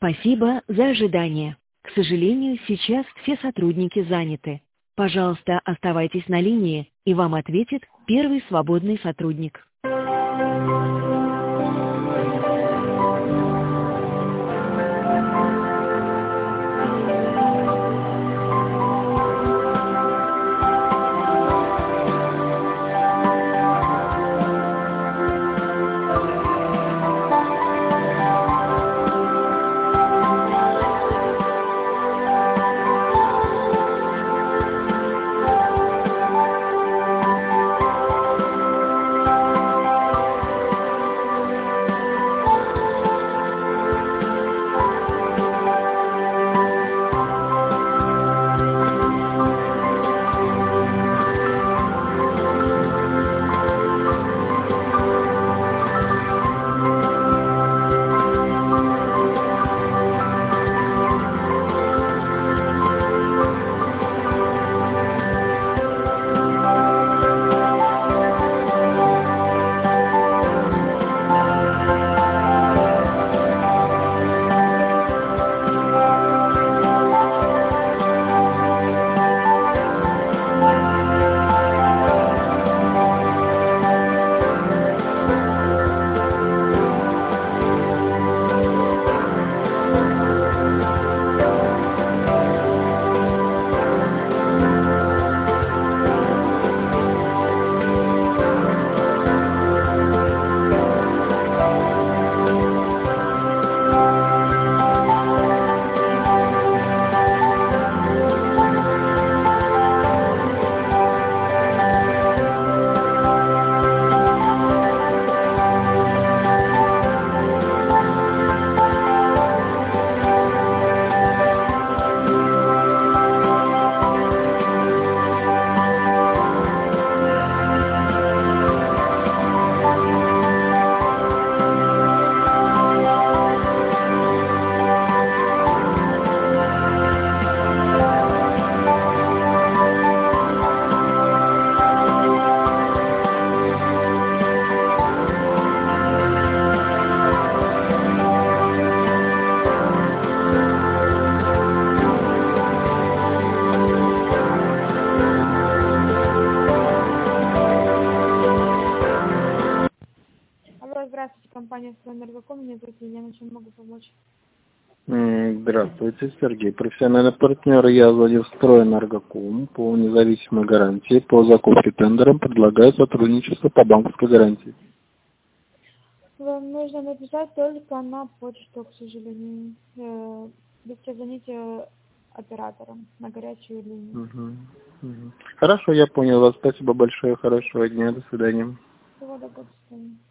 Спасибо за ожидание. К сожалению, сейчас все сотрудники заняты. Пожалуйста, оставайтесь на линии, и вам ответит первый свободный сотрудник. Здравствуйте, компания «Стройэнергоком». Меня зовут Елена, чем могу помочь? Здравствуйте, Сергей. Профессиональный партнер. Я звоню в «Стройэнергоком» по независимой гарантии. По закупке тендером предлагаю сотрудничество по банковской гарантии. Вам нужно написать только на почту, к сожалению. Будете звонить операторам на горячую линию. Хорошо, я понял вас. Спасибо большое. Хорошего дня. До свидания. Всего доброго. До свидания.